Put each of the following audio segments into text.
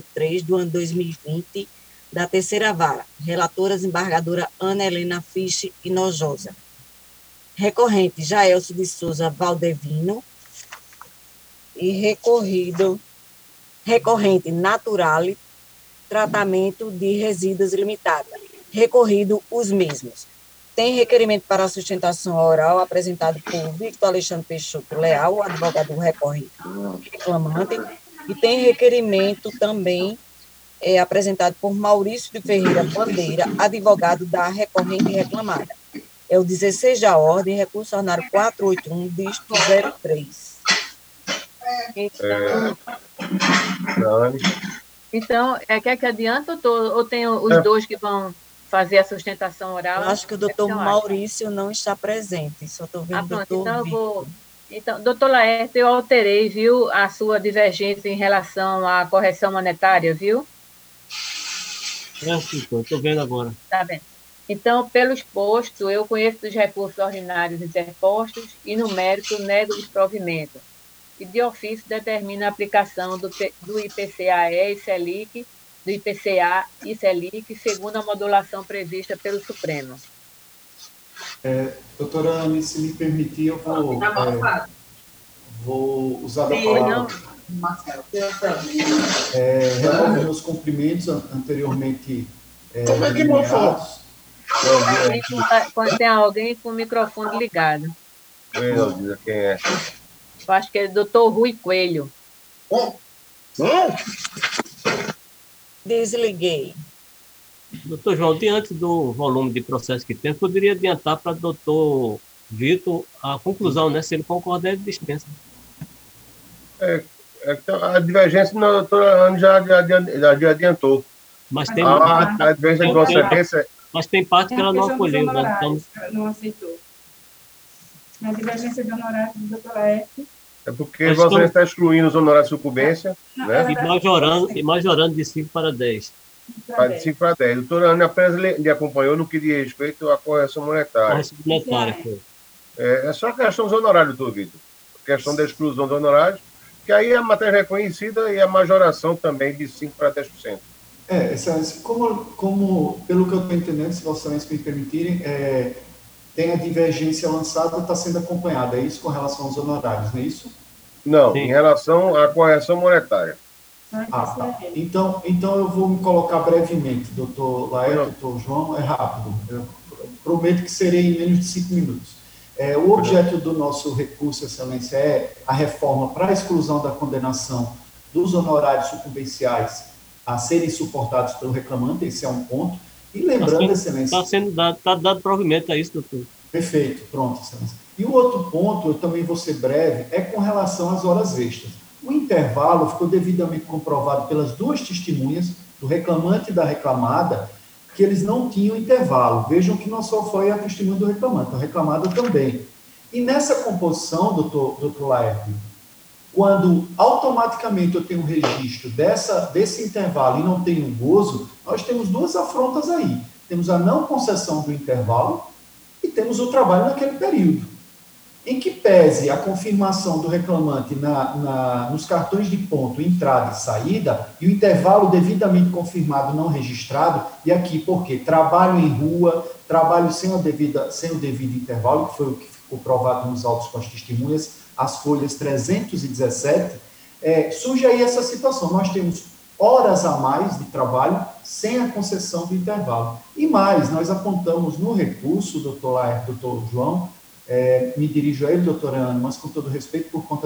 3 do ano 2020, da terceira vara, relatora desembargadora Ana Helena Fisch Hinojosa. Recorrente, Jaelso de Souza Valdevino, e recorrente, Naturale, Tratamento de Resíduos Limitada. Recorrido os mesmos. Tem requerimento para sustentação oral apresentado por Victor Alexandre Peixoto Leal, advogado recorrente reclamante, e tem requerimento também apresentado por Maurício de Ferreira Bandeira, advogado da recorrente reclamada. É o 16 da ordem, recurso ordinário 481, dígito 03. Então, quer que adianta ou tem os dois que vão fazer a sustentação oral? Eu acho que o doutor Maurício não está presente, só estou vendo o doutor então Vitor. Então, doutor Laerte, eu alterei, viu, a sua divergência em relação à correção monetária, viu? Estou vendo agora. Está bem. Então, pelo exposto, eu conheço dos recursos ordinários interpostos e, no mérito, nego o desprovimento. E, de ofício, determina a aplicação do IPCA-E e Selic, do IPCA e Selic, segundo a modulação prevista pelo Supremo. Doutora Anne, se me permitir, eu vou usar da palavra. Resolver os cumprimentos anteriormente delineados. Tem alguém com o microfone ligado. Quem é? Eu acho que é o doutor Rui Coelho. Desliguei. Doutor João, diante do volume de processo que tem, poderia adiantar para o doutor Vitor a conclusão, né? Se ele concordar, ele dispensa. A divergência, a doutora Ana já adiantou. Mas tem, a divergência de Vossa Excelência... Mas tem parte que ela não acolheu. Né? Então... Não aceitou. A divergência de honorários do doutor Laerte. É porque Vossa Excelência está excluindo os honorários de sucumbência. Né? E majorando de 5 para 10. De 5 para 10. Doutora Ana apenas lhe acompanhou no que diz respeito à correção monetária. Correção monetária, é só a questão dos honorários, doutor Vitor. A questão da exclusão dos honorários, que aí a matéria reconhecida e a majoração também de 5% para 10%. Excelência, como pelo que eu estou entendendo, se Vossa Excelência me permitirem, tem a divergência lançada, está sendo acompanhada, é isso com relação aos honorários, não é isso? Não, em relação à correção monetária. Tá. Então eu vou me colocar brevemente, doutor Laerte, doutor João, é rápido. Eu prometo que serei em menos de 5 minutos. O objeto do nosso recurso, Excelência, é a reforma para a exclusão da condenação dos honorários sucumbenciais a serem suportados pelo reclamante, esse é um ponto. E lembrando, Excelência... Está dado provimento a isso, doutor. Perfeito, pronto, Excelência. E o outro ponto, eu também vou ser breve, é com relação às horas extras. O intervalo ficou devidamente comprovado pelas duas testemunhas, do reclamante e da reclamada, que eles não tinham intervalo. Vejam que não só foi a testemunha do reclamante, a reclamada também. E nessa composição, doutor Laerte, quando automaticamente eu tenho um registro desse intervalo e não tenho gozo, nós temos duas afrontas aí. Temos a não concessão do intervalo e temos o trabalho naquele período. Em que pese a confirmação do reclamante nos cartões de ponto, entrada e saída, e o intervalo devidamente confirmado não registrado, e aqui porque trabalho em rua, trabalho sem o devido intervalo, que foi o que ficou provado nos autos com as testemunhas, as folhas 317, surge aí essa situação. Nós temos horas a mais de trabalho sem a concessão do intervalo. E mais, nós apontamos no recurso, doutor Laerte, doutor João, me dirijo a ele, doutora Ana, mas com todo respeito, por conta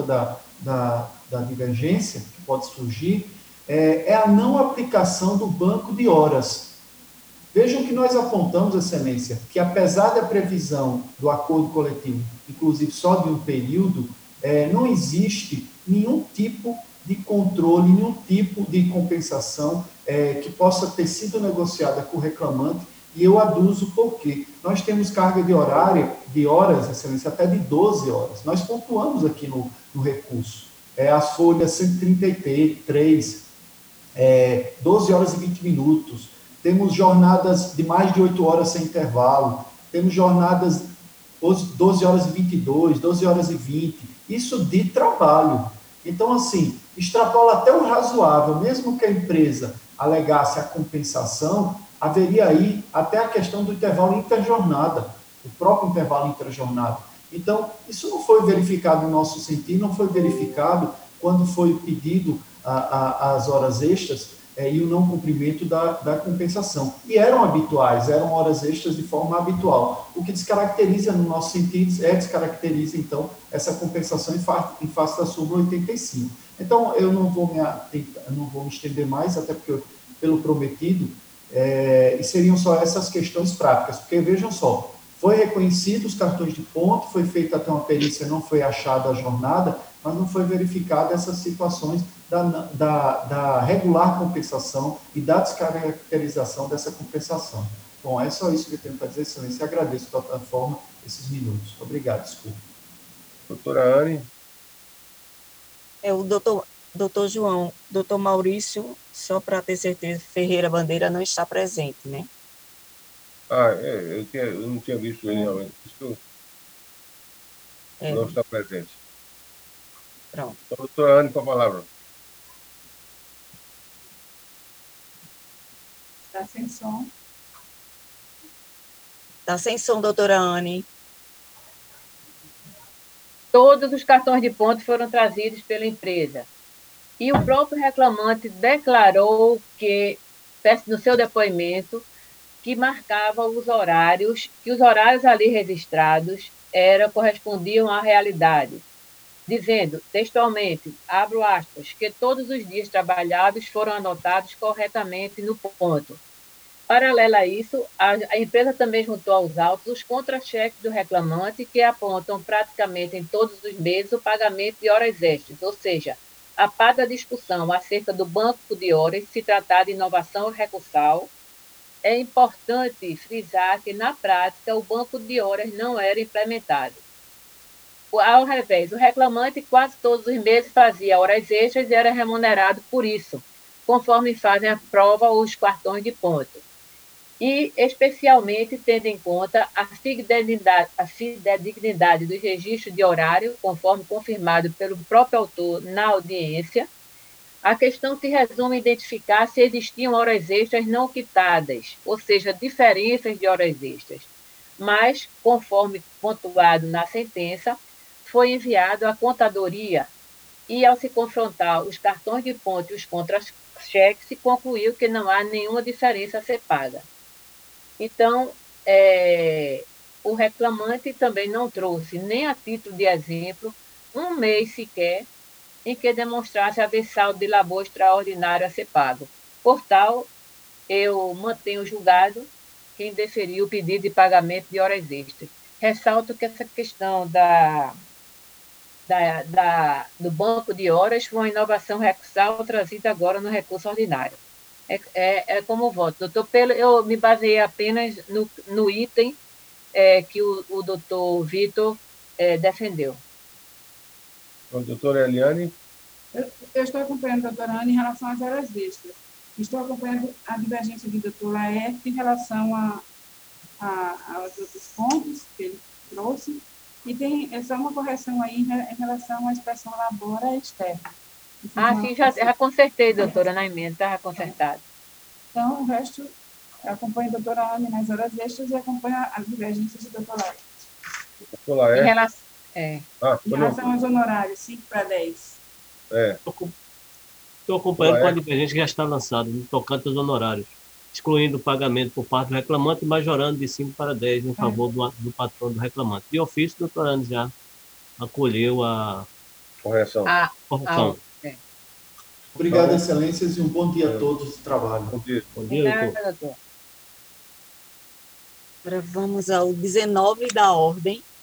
da divergência que pode surgir, é a não aplicação do banco de horas. Vejam que nós apontamos, Excelência, que apesar da previsão do acordo coletivo, inclusive só de um período, não existe nenhum tipo de controle, nenhum tipo de compensação que possa ter sido negociada com o reclamante, e eu aduzo porque nós temos carga de horas, Excelência, até de 12 horas. Nós pontuamos aqui no recurso. As folhas 133, 12 horas e 20 minutos. Temos jornadas de mais de 8 horas sem intervalo. Temos jornadas 12 horas e 22, 12 horas e 20. Isso de trabalho. Então, assim, extrapola até o razoável, mesmo que a empresa alegasse a compensação, haveria aí até a questão do intervalo interjornada, o próprio intervalo interjornada. Então, isso não foi verificado no nosso sentido, não foi verificado quando foi pedido as horas extras e o não cumprimento da compensação. E eram habituais, eram horas extras de forma habitual. O que descaracteriza, no nosso sentido, descaracteriza, então, essa compensação em face da súmula 85. Então, eu não vou me estender mais, até porque, pelo prometido, e seriam só essas questões práticas, porque vejam só, foi reconhecido os cartões de ponto, foi feita até uma perícia, não foi achada a jornada, mas não foi verificada essas situações da regular compensação e da descaracterização dessa compensação. Bom, é só isso que eu tenho para dizer, excelência. Agradeço, de toda forma, esses minutos. Obrigado, desculpa. Doutora Anne. O doutor João, doutor Maurício, só para ter certeza, Ferreira Bandeira não está presente, né? Eu não tinha visto ele realmente. Não está presente. Pronto. Então, doutora Anne, com a palavra. Está sem som. Está sem som, doutora Anne. Todos os cartões de ponto foram trazidos pela empresa. E o próprio reclamante declarou que, no seu depoimento, que marcava os horários, que os horários ali registrados correspondiam à realidade, dizendo textualmente, abro aspas, que todos os dias trabalhados foram anotados corretamente no ponto. Paralelo a isso, a empresa também juntou aos autos os contra-cheques do reclamante, que apontam praticamente em todos os meses o pagamento de horas extras, ou seja, a par da discussão acerca do banco de horas, se tratar de inovação recursal, é importante frisar que, na prática, o banco de horas não era implementado. Ao revés, o reclamante quase todos os meses fazia horas extras e era remunerado por isso, conforme fazem a prova os cartões de ponto. E, especialmente, tendo em conta a fidedignidade dos registros de horário, conforme confirmado pelo próprio autor na audiência, a questão se resume em identificar se existiam horas extras não quitadas, ou seja, diferenças de horas extras. Mas, conforme pontuado na sentença, foi enviado à contadoria e, ao se confrontar os cartões de ponto e os contra-cheques, se concluiu que não há nenhuma diferença a ser paga. Então, o reclamante também não trouxe, nem a título de exemplo, um mês sequer em que demonstrasse haver saldo de labor extraordinário a ser pago. Por tal, eu mantenho julgado quem deferiu o pedido de pagamento de horas extras. Ressalto que essa questão do banco de horas foi uma inovação recursal trazida agora no recurso ordinário. Como voto. Doutor, eu me baseei apenas no item que o doutor Vitor defendeu. Doutora Eliane. Eu estou acompanhando a doutora Ana em relação às horas extras. Estou acompanhando a divergência do doutor Laerte em relação aos outros pontos que ele trouxe. E tem só uma correção aí em relação à expressão labora externa. Sim, já consertei, doutora, na emenda, está consertado. Então, o resto, eu acompanho a doutora Ana nas horas extras e acompanho as divergências do doutor Laerte. Doutor Laerte. Em relação aos honorários, 5 para 10. Estou acompanhando com a divergência que já está lançada, no tocante aos honorários, excluindo o pagamento por parte do reclamante e majorando de 5 para 10 em favor do patrão do reclamante. De ofício, o doutor Ana já acolheu a correção. Obrigado, excelências, e um bom dia a todos de trabalho. Bom dia, doutor. Agora vamos ao 19 da ordem,